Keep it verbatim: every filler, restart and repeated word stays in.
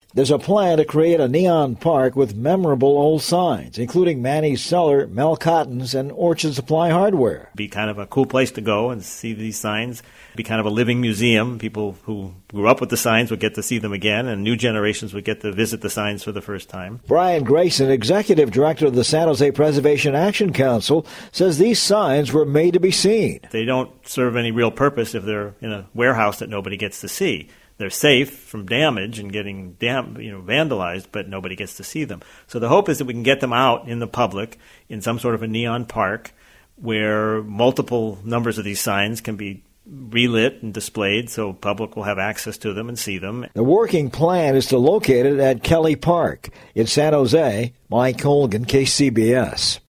There's a plan to create a neon park with memorable old signs, including Manny's Cellar, Mel Cotton's, and Orchard Supply Hardware. Be kind of a cool place to go and see these signs. Be kind of a living museum. People who grew up with the signs would get to see them again, and new generations would get to visit the signs for the first time. Brian Grayson, executive director of the San Jose Preservation Action Council, says these signs were made to be seen. They don't serve any real purpose if they're in a warehouse that nobody gets to see. They're safe from damage and getting dam- you know, vandalized, but nobody gets to see them. So the hope is that we can get them out in the public in some sort of a neon park where multiple numbers of these signs can be relit and displayed so public will have access to them and see them. The working plan is to locate it at Kelly Park in San Jose. Mike Colgan, K C B S.